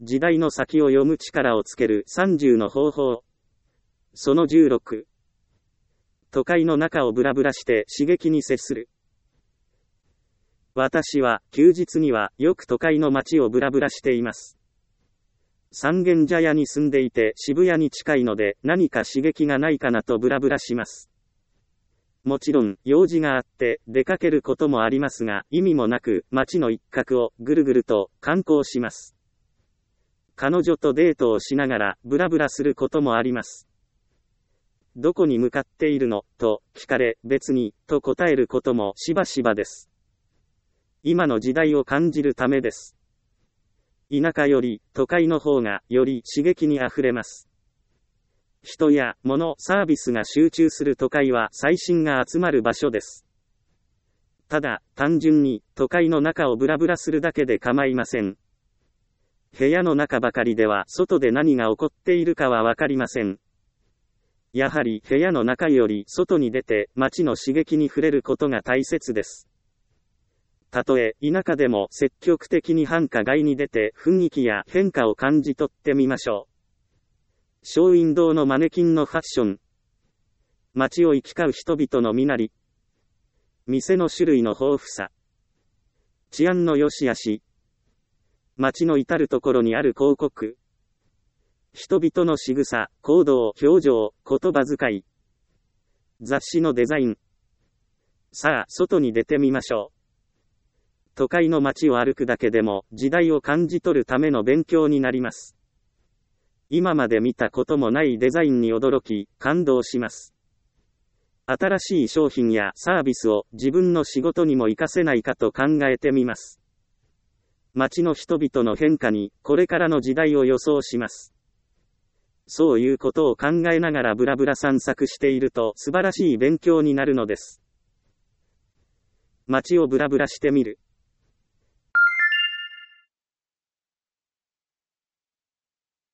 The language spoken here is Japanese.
時代の先を読む力をつける30の方法。その16。都会の中をブラブラして刺激に接する。私は休日にはよく都会の街をブラブラしています。三軒茶屋に住んでいて渋谷に近いので何か刺激がないかなとブラブラします。もちろん用事があって出かけることもありますが、意味もなく街の一角をぐるぐると観光します。彼女とデートをしながらブラブラすることもあります。どこに向かっているのと聞かれ、別にと答えることもしばしばです。今の時代を感じるためです。田舎より都会の方がより刺激にあふれます。人や物、サービスが集中する都会は最新が集まる場所です。ただ、単純に都会の中をブラブラするだけで構いません。部屋の中ばかりでは外で何が起こっているかはわかりません。やはり部屋の中より外に出て街の刺激に触れることが大切です。たとえ田舎でも積極的に繁華街に出て雰囲気や変化を感じ取ってみましょう。ショーウィンドウのマネキンのファッション。街を行き交う人々の身なり。店の種類の豊富さ。治安の良し悪し。街の至るところにある広告。人々の仕草、行動、表情、言葉遣い。雑誌のデザイン。さあ、外に出てみましょう。都会の街を歩くだけでも時代を感じ取るための勉強になります。今まで見たこともないデザインに驚き、感動します。新しい商品やサービスを自分の仕事にも活かせないかと考えてみます。街の人々の変化にこれからの時代を予想します。そういうことを考えながらブラブラ散策していると素晴らしい勉強になるのです。街をブラブラしてみる。